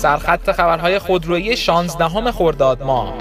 سرخط خبرهای خودرویی 16 خرداد ماه.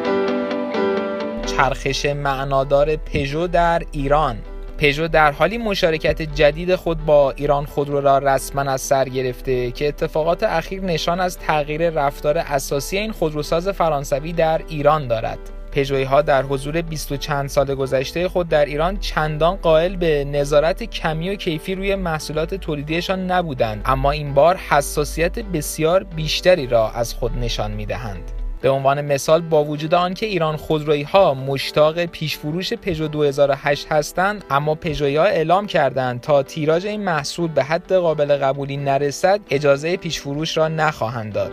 چرخش معنادار پژو در ایران. پژو در حالی مشارکت جدید خود با ایران خودرو را رسما از سر گرفته که اتفاقات اخیر نشان از تغییر رفتار اساسی این خودروساز فرانسوی در ایران دارد. پژویی‌ها در حضور 20 و چند سال گذشته خود در ایران چندان قائل به نظارت کمی و کیفی روی محصولات تولیدیشان نبودند، اما این بار حساسیت بسیار بیشتری را از خود نشان می‌دهند. به عنوان مثال با وجود آنکه ایران خودرویی‌ها مشتاق پیشفروش پژو 2008 هستند، اما پژویی‌ها اعلام کردند تا تیراژ این محصول به حد قابل قبولی نرسد اجازه پیشفروش را نخواهند داد.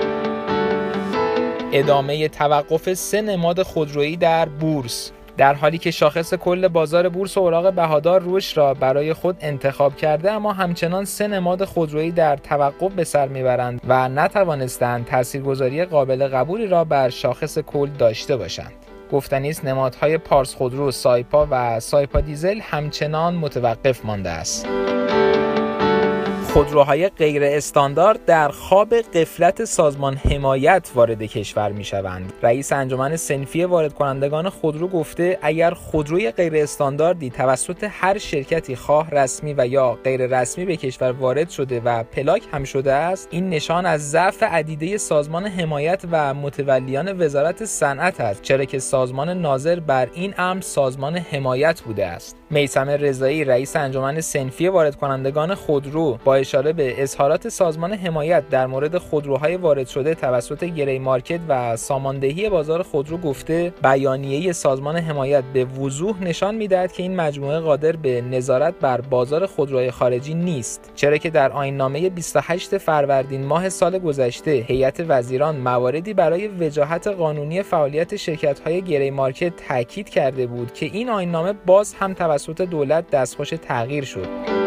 ادامه توقف 3 نماد خودرویی در بورس. در حالی که شاخص کل بازار بورس اوراق بهادار رشد را برای خود انتخاب کرده، اما همچنان 3 نماد خودرویی در توقف به سر میبرند و نتوانستند تاثیرگذاری قابل قبولی را بر شاخص کل داشته باشند. گفتنی است نمادهای پارس خودرو، سایپا و سایپا دیزل همچنان متوقف مانده است. خودروهای غیر استاندارد در خواب غفلت سازمان حمایت وارد کشور می شوند. رئیس انجمن صنفی وارد کنندگان خودرو گفته اگر خودروی غیر استانداردی توسط هر شرکتی خواه رسمی و یا غیر رسمی به کشور وارد شده و پلاک هم شده است، این نشان از ضعف عدیده سازمان حمایت و متولیان وزارت صنعت است، چرا که سازمان ناظر بر این امر سازمان حمایت بوده است. میثم رضایی رئیس انجمن صنفی وارد کنندگان خودرو با اشاره به اظهارات سازمان حمایت در مورد خودروهای وارد شده توسط گری مارکت و ساماندهی بازار خودرو گفته بیانیه سازمان حمایت به وضوح نشان می‌دهد که این مجموعه قادر به نظارت بر بازار خودروهای خارجی نیست، چرا که در آیین‌نامه 28 فروردین ماه سال گذشته هیئت وزیران مواردی برای وجاهت قانونی فعالیت شرکت‌های گری مارکت تاکید کرده بود که این آیین‌نامه باز هم توسط دولت دستخوش تغییر شد.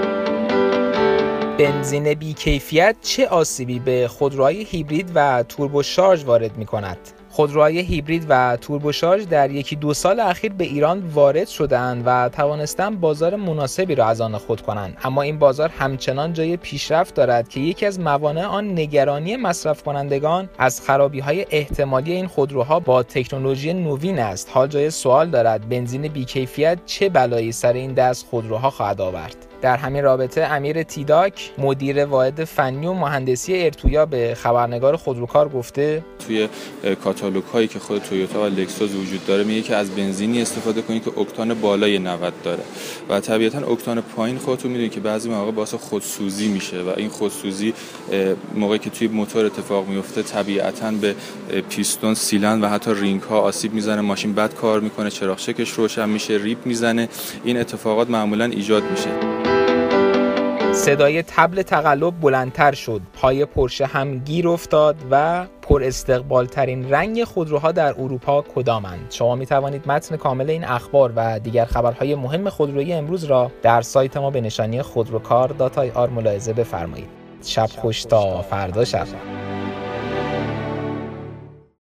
بنزین بی‌کیفیت چه آسیبی به خودروهای هیبرید و توربوشارژ وارد می‌کند؟ خودروهای هیبرید و توربوشارژ در 1-2 سال اخیر به ایران وارد شدند و توانستند بازار مناسبی را از آن خود کنند، اما این بازار همچنان جای پیشرفت دارد که یکی از موانع آن نگرانی مصرف کنندگان از خرابی‌های احتمالی این خودروها با تکنولوژی نوین است. حال جای سوال دارد بنزین بی‌کیفیت چه بلایی سر این دست خودروها خواهد آورد. در همین رابطه امیر تیداک مدیر واحد فنی و مهندسی ارتویا به خبرنگار خودروکار گفته توی کاتالوگ هایی که خود تویوتا و لکسوس وجود داره میگه که از بنزینی استفاده کنید که اکتان بالای 90 داره و طبیعتا اکتان پایین خودتون میدونید که بعضی مواقع باعث خودسوزی میشه و این خودسوزی موقعی که توی موتور اتفاق میفته طبیعتا به پیستون، سیلندر و حتی رینگ ها آسیب میزنه، ماشین بد کار میکنه، چراغ چکش روشن میشه، ریپ میزنه. این اتفاقات معمولا ایجاد میشه. صدای طبل تقلب بلندتر شد، پای پورشه هم گیر افتاد و پر استقبال ترین رنگ خودروها در اروپا کدامند؟ شما می توانید متن کامل این اخبار و دیگر خبرهای مهم خودرویی امروز را در سایت ما به نشانی خودروکار.ir ملاحظه بفرمایید. شب خوش تا فردا شب.